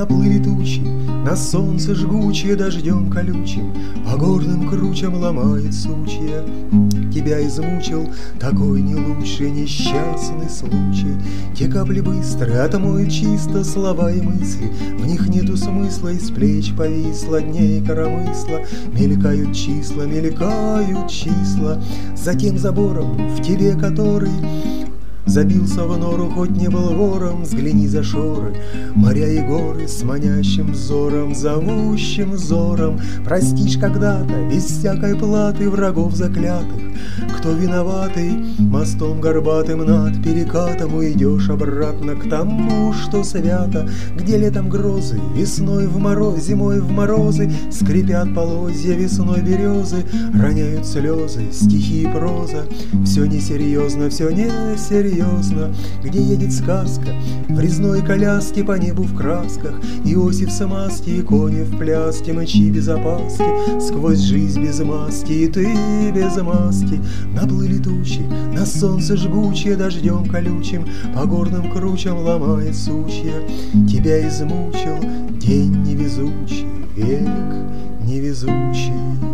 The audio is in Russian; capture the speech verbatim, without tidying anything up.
наплыли тучи, на солнце жгучее дождем колючим, по горным кручам ломает сучья. Тебя измучил такой не лучший несчастный случай. Те капли быстрые отмоют чисто слова и мысли, в них нету смысла, из плеч повисло дней коромысла. Мелькают числа, мелькают числа, за тем забором, в тебе который забился в нору, хоть не был вором. Взгляни за шоры, моря и горы с манящим взором, зовущим взором. Простишь когда-то без всякой платы врагов заклятых. Кто виноватый, мостом горбатым над перекатом уйдешь обратно к тому, что свято, где летом грозы, весной в мороз, зимой в морозы скрипят полозья весной березы, роняют слезы, стихи и проза. Все несерьезно, все несерьезно. Где едет сказка в резной коляске по небу в красках, Иосиф с масти и кони в пляске, мочи без опаски, сквозь жизнь без маски, и ты без маски. Наплыли тучи, на солнце жгучее дождем колючим, по горным кручам ломает сучья. Тебя измучил день невезучий, век невезучий.